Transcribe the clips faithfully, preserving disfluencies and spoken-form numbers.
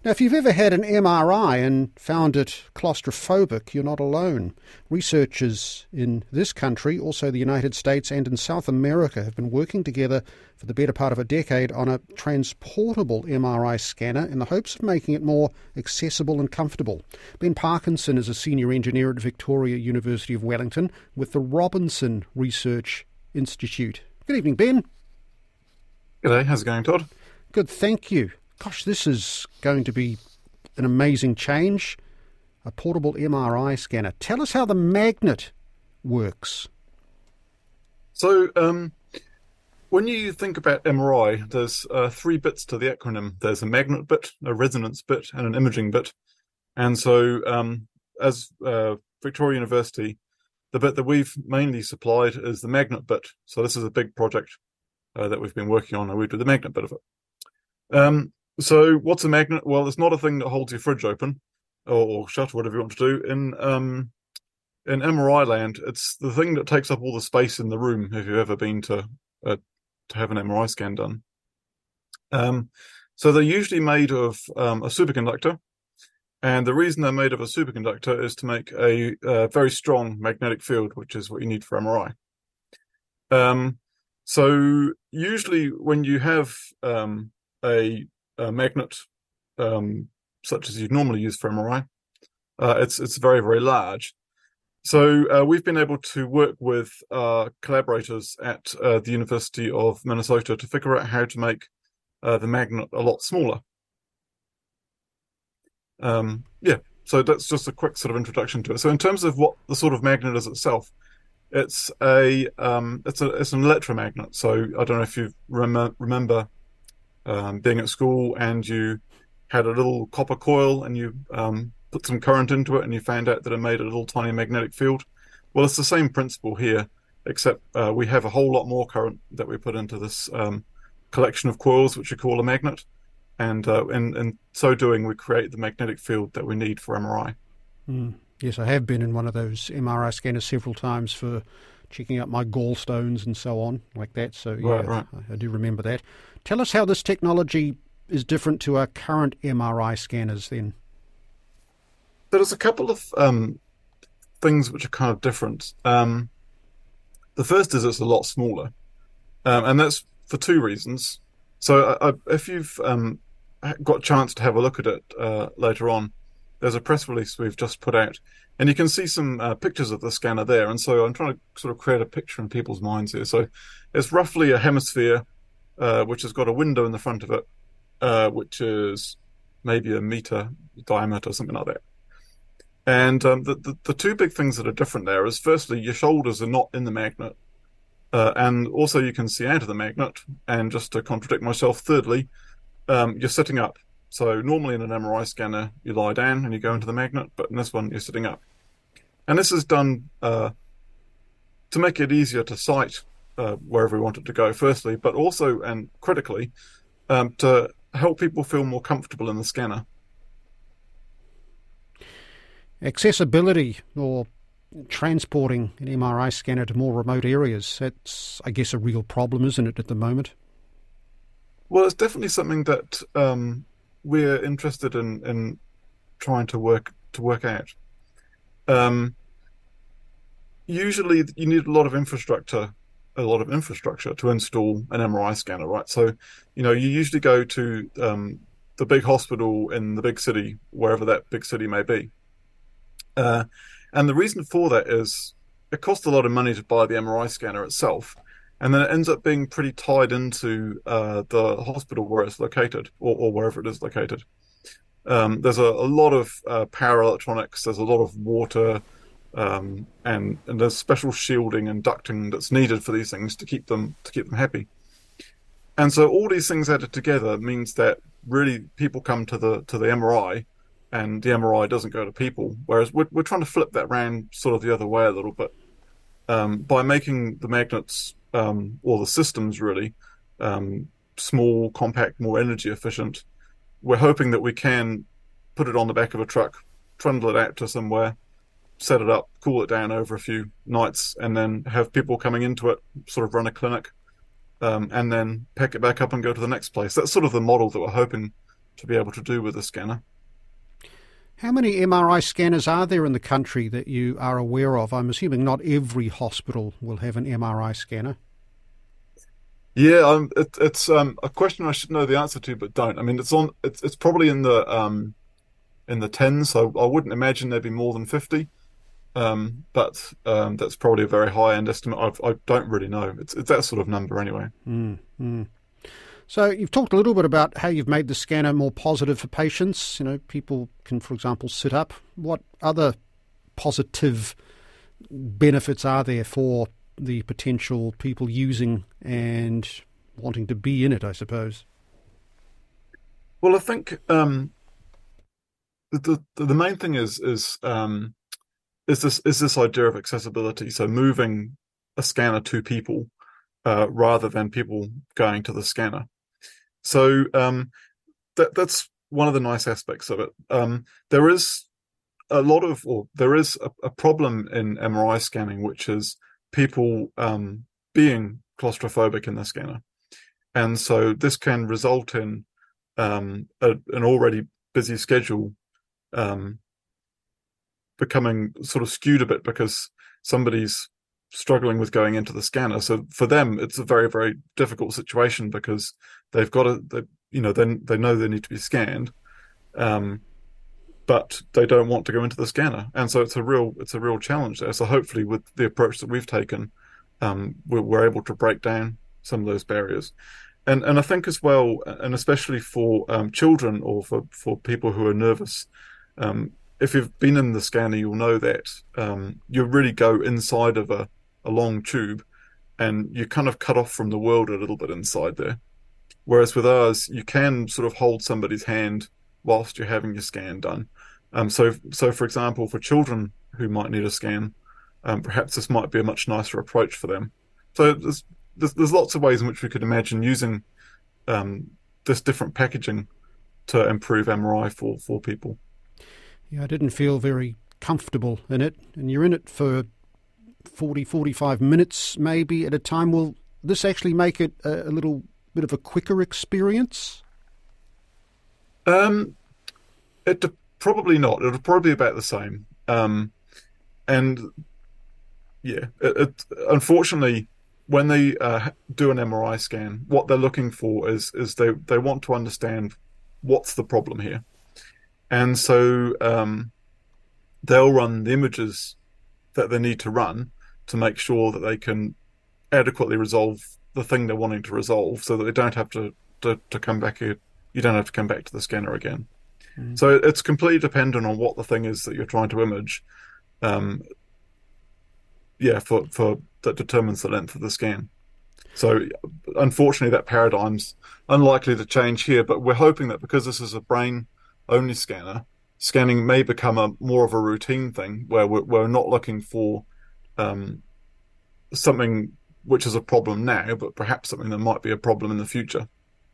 Now, if you've ever had an M R I and found it claustrophobic, you're not alone. Researchers in this country, also the United States and in South America, have been working together for the better part of a decade on a transportable M R I scanner in the hopes of making it more accessible and comfortable. Ben Parkinson is a senior engineer at Victoria University of Wellington with the Robinson Research Institute. Good evening, Ben. G'day, how's it going, Todd? Good, thank you. Gosh, this is going to be an amazing change. A portable M R I scanner. Tell us how the magnet works. So, um, when you think about M R I, there's uh, three bits to the acronym. There's a magnet bit, a resonance bit, and an imaging bit. And so, um, as uh, Victoria University, the bit that we've mainly supplied is the magnet bit. So this is a big project uh, that we've been working on, and we do the magnet bit of it. Um, So what's a magnet? Well, it's not a thing that holds your fridge open or, or shut or whatever you want to do. In um, in M R I land, it's the thing that takes up all the space in the room if you've ever been to uh, to have an M R I scan done. Um, so they're usually made of um, a superconductor. And the reason they're made of a superconductor is to make a, a very strong magnetic field, which is what you need for M R I. Um, so usually when you have um, a a magnet, um, such as you'd normally use for M R I, uh, it's it's very, very large. So uh, we've been able to work with uh, collaborators at uh, the University of Minnesota to figure out how to make uh, the magnet a lot smaller. Um, yeah, so that's just a quick sort of introduction to it. So in terms of what the sort of magnet is itself, it's a um, it's a it's an electromagnet. So I don't know if you rem- remember. Um, being at school and you had a little copper coil and you um, put some current into it and you found out that it made a little tiny magnetic field. Well, it's the same principle here, except uh, we have a whole lot more current that we put into this um, collection of coils, which we call a magnet. And uh, in, in so doing, we create the magnetic field that we need for M R I. Mm. Yes, I have been in one of those M R I scanners several times for checking out my gallstones and so on, like that. So, yeah, Right, right. I, I do remember that. Tell us how this technology is different to our current M R I scanners then. There's a couple of um, things which are kind of different. Um, the first is it's a lot smaller, um, and that's for two reasons. So I, I, if you've um, got a chance to have a look at it uh, later on, there's a press release we've just put out, and you can see some uh, pictures of the scanner there. And so I'm trying to sort of create a picture in people's minds here. So it's roughly a hemisphere, uh, which has got a window in the front of it, uh, which is maybe a meter diameter, something like that. And um, the, the the two big things that are different there is, firstly, your shoulders are not in the magnet, uh, and also you can see out of the magnet. And just to contradict myself, thirdly, um, you're sitting up. So normally in an M R I scanner, you lie down and you go into the magnet, but in this one, you're sitting up. And this is done uh, to make it easier to sight uh, wherever we want it to go, firstly, but also, and critically, um, to help people feel more comfortable in the scanner. Accessibility, or transporting an M R I scanner to more remote areas, that's, I guess, a real problem, isn't it, at the moment? Well, it's definitely something that um, we're interested in, in trying to work to work out. Um, usually, you need a lot of infrastructure, a lot of infrastructure to install an M R I scanner, right? So, you know, you usually go to um, the big hospital in the big city, wherever that big city may be. Uh, and the reason for that is it costs a lot of money to buy the M R I scanner itself, and then it ends up being pretty tied into uh, the hospital where it's located, or, or wherever it is located. Um, there's a, a lot of uh, power electronics, there's a lot of water, um, and, and there's special shielding and ducting that's needed for these things to keep them to keep them happy. And so all these things added together means that really people come to the to the M R I, and the M R I doesn't go to people. Whereas we're, we're trying to flip that around sort of the other way a little bit, um, by making the magnets, um, or the systems really, um, small, compact, more energy efficient. We're hoping that we can put it on the back of a truck, trundle it out to somewhere, set it up, cool it down over a few nights, and then have people coming into it, sort of run a clinic, um, and then pack it back up and go to the next place. That's sort of the model that we're hoping to be able to do with a scanner. How many M R I scanners are there in the country that you are aware of? I'm assuming not every hospital will have an M R I scanner. Yeah, um, it, it's um, a question I should know the answer to, but don't. I mean, it's on. It's it's probably in the um, in the tens, so I wouldn't imagine there'd be more than fifty. Um, but um, that's probably a very high-end estimate. I've, I don't really know. It's it's that sort of number anyway. Mm, mm. So you've talked a little bit about how you've made the scanner more positive for patients. You know, people can, for example, sit up. What other positive benefits are there for the potential people using and wanting to be in it, I suppose? Well, I think um, the, the the main thing is is um, is this is this idea of accessibility. So moving a scanner to people uh, rather than people going to the scanner. So um, that that's one of the nice aspects of it. Um, there is a lot of, or there is a, a problem in M R I scanning, which is people um, being claustrophobic in the scanner, and so this can result in um, a, an already busy schedule um, becoming sort of skewed a bit because somebody's struggling with going into the scanner. So for them, it's a very, very difficult situation because they've got to, they, you know, then they, they know they need to be scanned, um, but they don't want to go into the scanner, and so it's a real, it's a real challenge there. So hopefully, with the approach that we've taken, um, we're, we're able to break down some of those barriers, and and I think as well, and especially for um, children or for for people who are nervous. Um, if you've been in the scanner, you'll know that um, you really go inside of a, a long tube and you kind of cut off from the world a little bit inside there. Whereas with ours, you can sort of hold somebody's hand whilst you're having your scan done. Um, so, so for example, for children who might need a scan, um, perhaps this might be a much nicer approach for them. So there's, there's, there's lots of ways in which we could imagine using um, this different packaging to improve M R I for, for people. Yeah, I didn't feel very comfortable in it, and you're in it for forty, forty-five minutes maybe at a time. Will this actually make it a, a little bit of a quicker experience? Um, it probably not. It'll probably be about the same. Um, and yeah, it, it unfortunately, when they uh, do an M R I scan, what they're looking for is is they they want to understand what's the problem here. And so um, they'll run the images that they need to run to make sure that they can adequately resolve the thing they're wanting to resolve, so that they don't have to to, to come back here. You don't have to come back to the scanner again. Mm. So it's completely dependent on what the thing is that you're trying to image. Um, yeah, for for that determines the length of the scan. So unfortunately, that paradigm's unlikely to change here. But we're hoping that because this is a brain only scanner, scanning may become a more of a routine thing where we're, we're not looking for um, something which is a problem now, but perhaps something that might be a problem in the future.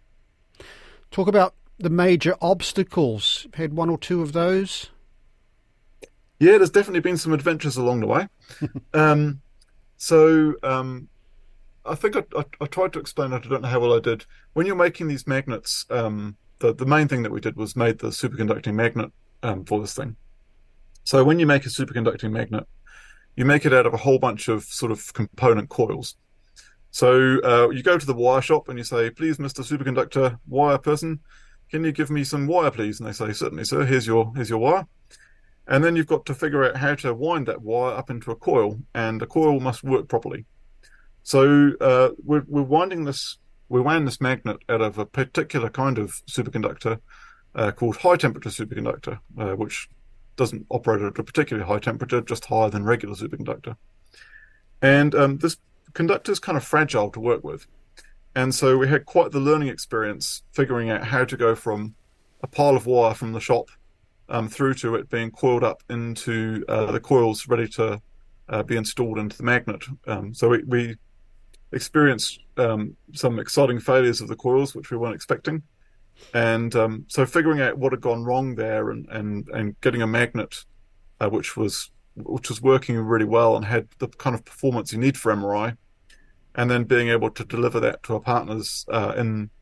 Talk about the major obstacles. Had one or two of those? Yeah, there's definitely been some adventures along the way. um, so um, I think I, I, I tried to explain it. I don't know how well I did. When you're making these magnets, um, the, the main thing that we did was made the superconducting magnet um, for this thing. So when you make a superconducting magnet, you make it out of a whole bunch of sort of component coils. So uh, you go to the wire shop and you say, please, Mister Superconductor wire person, can you give me some wire, please? And they say, certainly, sir, here's your, here's your wire. And then you've got to figure out how to wind that wire up into a coil, and the coil must work properly. So uh, we're, we're winding this, we wound this magnet out of a particular kind of superconductor uh, called high temperature superconductor, uh, which doesn't operate at a particularly high temperature, just higher than regular superconductor. And um, this conductor is kind of fragile to work with. And so we had quite the learning experience figuring out how to go from a pile of wire from the shop um, through to it being coiled up into uh, the coils ready to uh, be installed into the magnet. Um, so we, we experienced um, some exciting failures of the coils, which we weren't expecting. And um, so figuring out what had gone wrong there and, and, and getting a magnet uh, which was which was working really well and had the kind of performance you need for M R I, and then being able to deliver that to our partners uh, in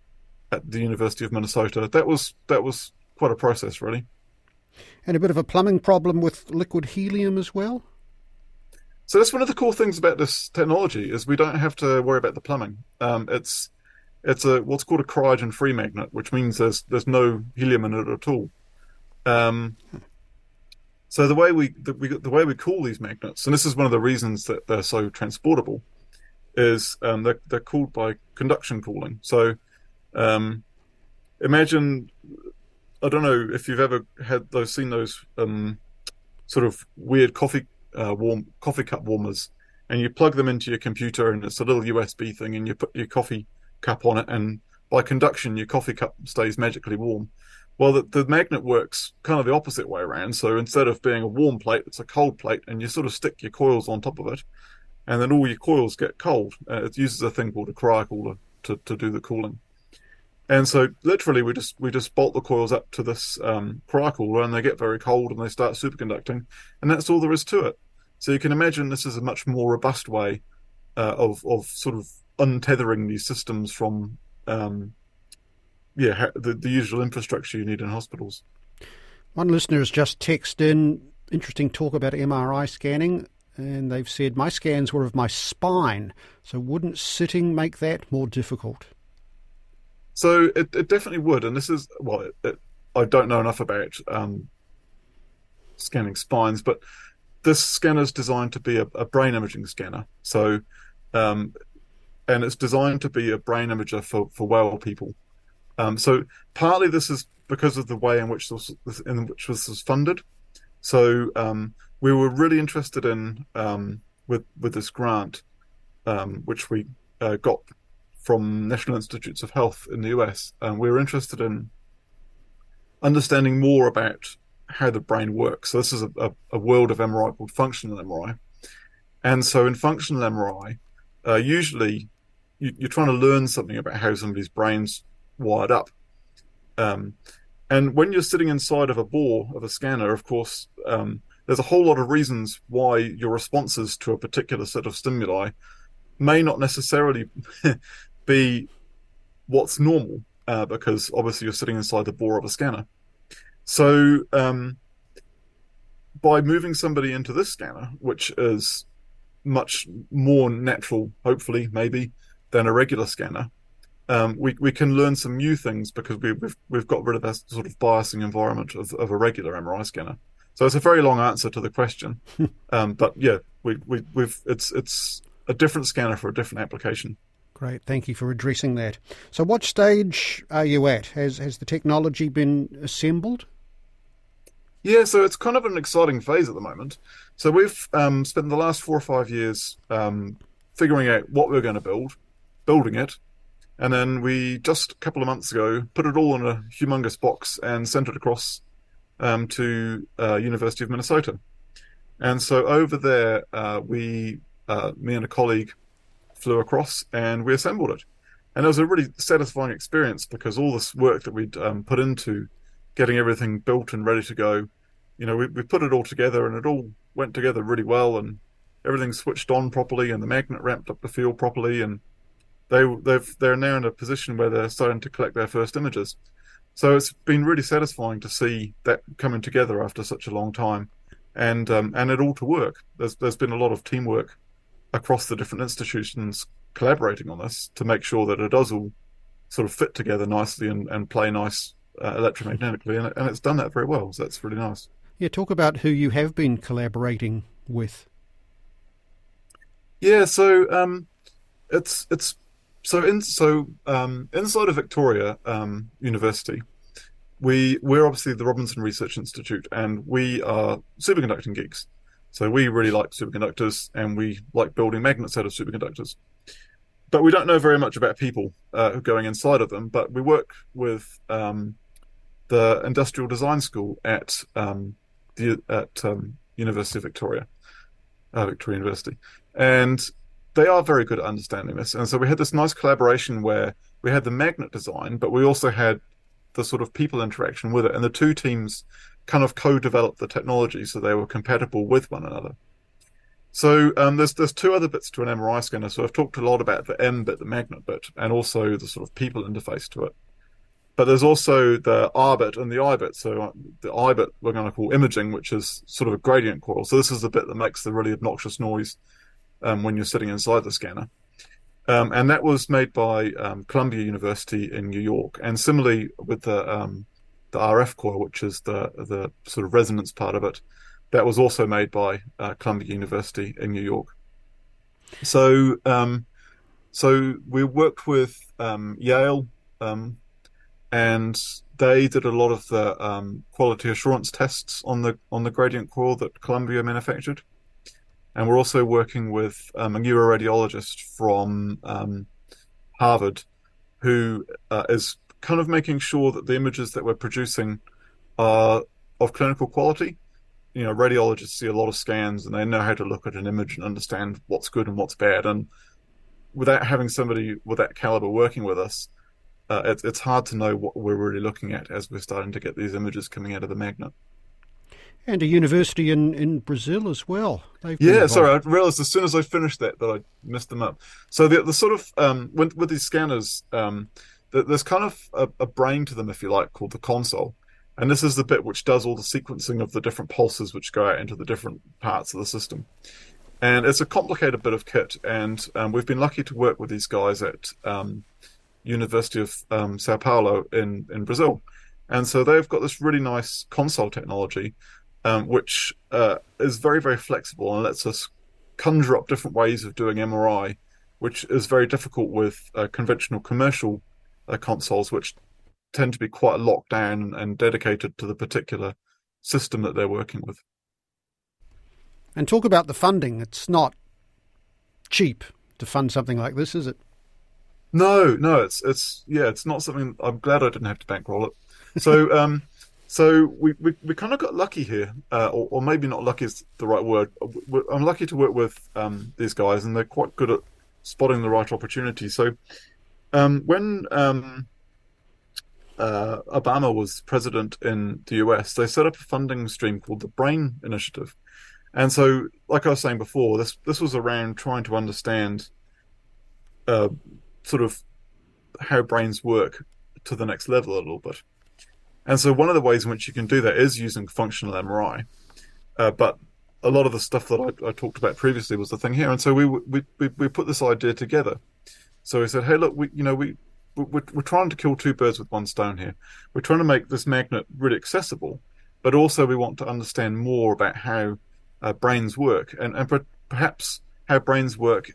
at the University of Minnesota. That was that was quite a process, really. And a bit of a plumbing problem with liquid helium as well? So that's one of the cool things about this technology is we don't have to worry about the plumbing. Um, it's it's a what's called a cryogen-free magnet, which means there's there's no helium in it at all. Um, so the way we the, we the way we cool these magnets, and this is one of the reasons that they're so transportable, is um, they're they're cooled by conduction cooling. So um, imagine, I don't know if you've ever had those seen those um, sort of weird coffee uh, warm coffee cup warmers, and you plug them into your computer, and it's a little U S B thing, and you put your coffee cup on it, and by conduction, your coffee cup stays magically warm. Well, the, the magnet works kind of the opposite way around. So instead of being a warm plate, it's a cold plate, and you sort of stick your coils on top of it, and then all your coils get cold. Uh, it uses a thing called a cryocooler to, to do the cooling. And so literally we just we just bolt the coils up to this um, cryocooler, and they get very cold and they start superconducting, and that's all there is to it. So you can imagine this is a much more robust way uh, of of sort of untethering these systems from um, yeah the, the usual infrastructure you need in hospitals. One listener has just texted in interesting talk about M R I scanning, and they've said, my scans were of my spine, so wouldn't sitting make that more difficult? So it, it definitely would, and this is, well, it, it, I don't know enough about um, scanning spines, but this scanner is designed to be a, a brain imaging scanner. So, um, and it's designed to be a brain imager for, for well people. Um, so partly this is because of the way in which this, in which this was funded. So um, we were really interested in um, with with this grant, um, which we uh, got from National Institutes of Health in the U S. And we were interested in understanding more about how the brain works. So this is a, a, a world of M R I called functional M R I. And so in functional M R I, uh, usually you, you're trying to learn something about how somebody's brain's wired up. Um, and when you're sitting inside of a bore of a scanner, of course, um, there's a whole lot of reasons why your responses to a particular set of stimuli may not necessarily be what's normal, uh, because obviously you're sitting inside the bore of a scanner. So um, by moving somebody into this scanner, which is much more natural, hopefully, maybe, than a regular scanner, um, we we can learn some new things because we, we've we've got rid of that sort of biasing environment of, of a regular M R I scanner. So it's a very long answer to the question, um, but yeah, we we we've it's it's a different scanner for a different application. Great, thank you for addressing that. So what stage are you at? Has has the technology been assembled? Yeah, so it's kind of an exciting phase at the moment. So we've um, spent the last four or five years um, figuring out what we're going to build, building it, and then we just a couple of months ago put it all in a humongous box and sent it across um, to uh, University of Minnesota. And so over there, uh, we, uh, me and a colleague, flew across and we assembled it. And it was a really satisfying experience because all this work that we'd um, put into getting everything built and ready to go, you know, we, we put it all together and it all went together really well, and everything switched on properly and the magnet ramped up the field properly, and they, they've, they're now in a position where they're starting to collect their first images. So it's been really satisfying to see that coming together after such a long time, and um, and it all to work. There's there's been a lot of teamwork across the different institutions collaborating on this to make sure that it does all sort of fit together nicely and, and play nice uh, electromagnetically, and, and it's done that very well, so that's really nice. Yeah, talk about who you have been collaborating with. Yeah, so um, it's it's so in so um, inside of Victoria um, University, we we're obviously the Robinson Research Institute, and we are superconducting geeks. So we really like superconductors, and we like building magnets out of superconductors. But we don't know very much about people uh, going inside of them. But we work with um, the Industrial Design School at um, the at um, University of Victoria, uh, Victoria University, and they are very good at understanding this. And so we had this nice collaboration where we had the magnet design, but we also had the sort of people interaction with it, and the two teams kind of co-developed the technology so they were compatible with one another. So um, there's there's two other bits to an M R I scanner. So I've talked a lot about the M bit, the magnet bit, and also the sort of people interface to it. But there's also the R bit and the I bit. So the I bit we're going to call imaging, which is sort of a gradient coil. So this is the bit that makes the really obnoxious noise um, when you're sitting inside the scanner. Um, and that was made by um, Columbia University in New York. And similarly with the um, the R F coil, which is the the sort of resonance part of it, that was also made by uh, Columbia University in New York. So um, so we worked with um, Yale, um, and they did a lot of the um, quality assurance tests on the on the gradient coil that Columbia manufactured. And we're also working with um, a neuroradiologist from um, Harvard who uh, is kind of making sure that the images that we're producing are of clinical quality. You know, radiologists see a lot of scans and they know how to look at an image and understand what's good and what's bad. And without having somebody with that caliber working with us, uh, it, it's hard to know what we're really looking at as we're starting to get these images coming out of the magnet. And a university in, in Brazil as well. They've yeah, sorry, I realised as soon as I finished that that I messed them up. So the the sort of um, with with these scanners, um, there's kind of a, a brain to them, if you like, called the console, and this is the bit which does all the sequencing of the different pulses which go out into the different parts of the system. And it's a complicated bit of kit, and um, we've been lucky to work with these guys at um, University of um, Sao Paulo in in Brazil, and so they've got this really nice console technology. Um, which uh, is very, very flexible and lets us conjure up different ways of doing M R I, which is very difficult with uh, conventional commercial uh, consoles, which tend to be quite locked down and dedicated to the particular system that they're working with. And talk about the funding. It's not cheap to fund something like this, is it? No, no, it's it's yeah, it's not something. I'm glad I didn't have to bankroll it. So. um, So we, we, we kind of got lucky here, uh, or, or maybe not lucky is the right word. I'm lucky to work with um, these guys, and they're quite good at spotting the right opportunity. So um, when um, uh, Obama was president in the U S, they set up a funding stream called the BRAIN Initiative. And so, like I was saying before, this this was around trying to understand uh, sort of how brains work to the next level a little bit. And so one of the ways in which you can do that is using functional M R I. Uh, but a lot of the stuff that I, I talked about previously was the thing here. And so we, we we we put this idea together. So we said, hey, look, we you know we we're, we're trying to kill two birds with one stone here. We're trying to make this magnet really accessible, but also we want to understand more about how uh, brains work, and and perhaps how brains work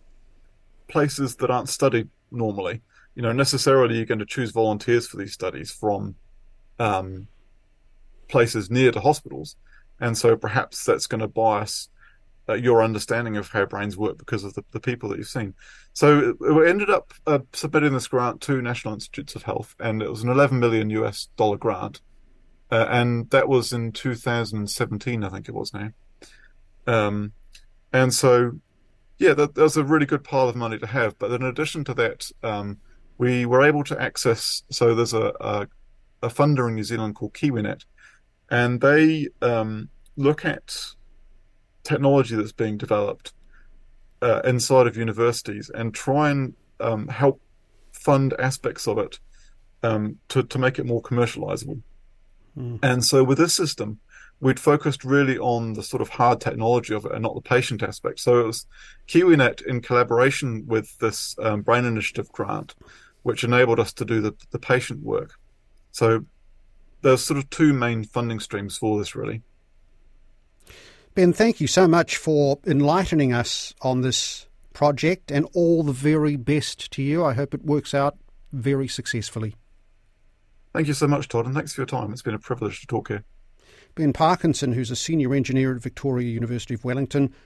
places that aren't studied normally. You know, necessarily you're going to choose volunteers for these studies from Um, places near to hospitals, and so perhaps that's going to bias uh, your understanding of how brains work because of the, the people that you've seen. So we ended up uh, submitting this grant to National Institutes of Health, and it was an eleven million U S dollar grant, uh, and that was in two thousand seventeen, I think it was now. Um, and so, yeah, that, that was a really good pile of money to have. But in addition to that, um, we were able to access. So there's a, a a funder in New Zealand called KiwiNet, and they um, look at technology that's being developed uh, inside of universities and try and um, help fund aspects of it um, to, to make it more commercializable. Mm. And so with this system, we'd focused really on the sort of hard technology of it and not the patient aspect. So it was KiwiNet in collaboration with this um, BRAIN Initiative grant, which enabled us to do the, the patient work. So there's sort of two main funding streams for this, really. Ben, thank you so much for enlightening us on this project, and all the very best to you. I hope it works out very successfully. Thank you so much, Todd, and thanks for your time. It's been a privilege to talk here. Ben Parkinson, who's a senior engineer at Victoria University of Wellington,